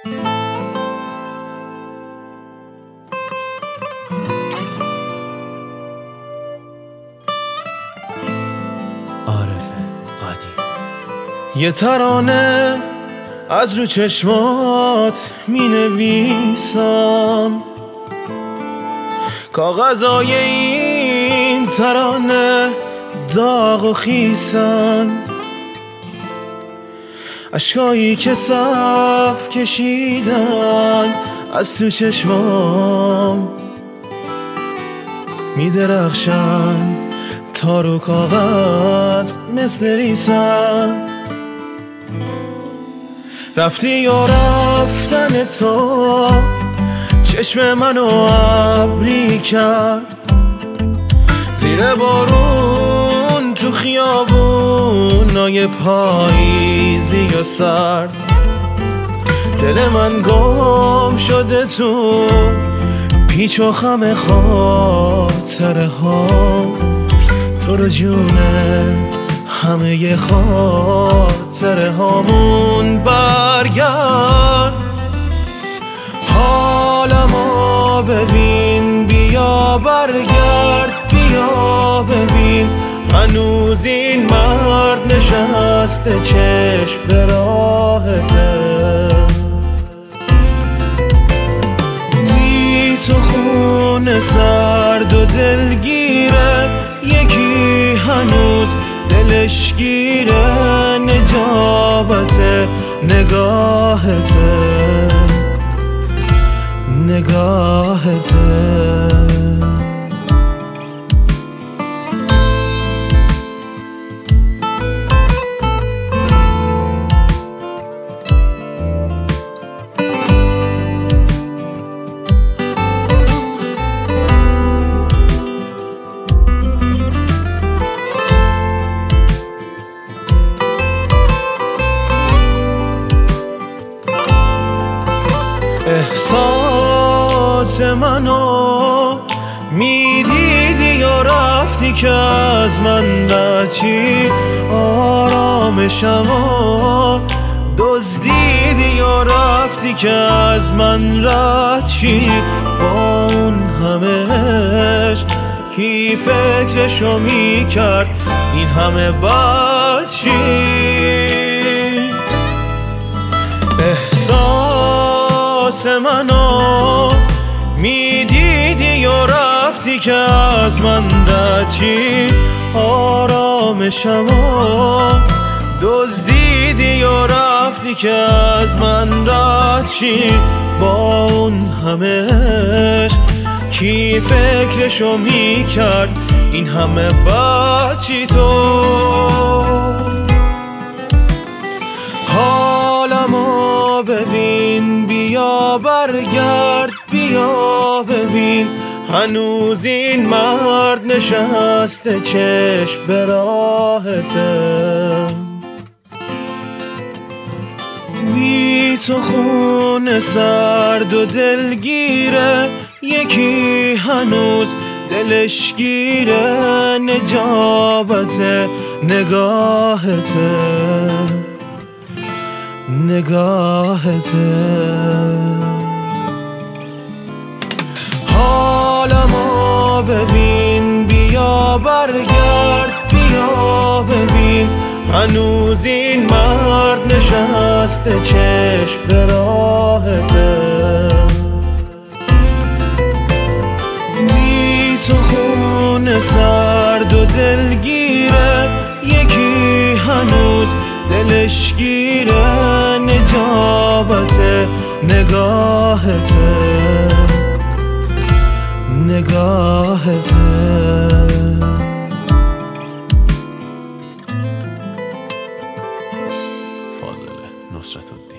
عارف قدیم. یه ترانه از رو چشمات می نویسم، کاغذای این ترانه داغ و خیسن، اشکایی که صف کشیدن از تو چشمام می درخشن تا رو کاغذ مثل ریسن. رفتی یا رفتن تو چشم منو ابری کرد، زیر بارون تو خیابونای پاییزی و سرد. دل من گم شده تو پیچ و خم خاطره ها، تو رو جونه همه خاطره هامون برگرد. حالمو ببین، بیا برگرد، بیا ببین، هنوز این مرد نشسته چشم به راهته. بی تو خونه سرد و دلگیره، یکی هنوز دلش گیره، نجابت نگاهته، نگاهته. احساس منو میدیدی یا رفتی که از من رچی، آرامشمو دزدیدی یا رفتی که از من رچی. با اون همه عشق کی فکرشو میکرد این همه بچی؟ احساس منو میدیدی یا رفتی که از من رچی، آرامشمو دزدیدی یا رفتی که از من رچی. با اون همه عشق کی فکرشو میکرد این همه بچی؟ تو حالمو ببین، بیا برگرد، بیا ببین، هنوز این مرد نشسته چشم به راهته. بی تو خونه سرد و دلگیره، یکی هنوز دلش گیره، نجابت نگاهته، نگاهته. حالمو ببین، بیا برگرد، بیا ببین، هنوز این مرد نشسته چشم به راهته. بی تو خونه سرد و دلگیره، یکی هنوز دلش گیره، نجابت نگاهته، نگاهته. فاضل نصرت‌الدین.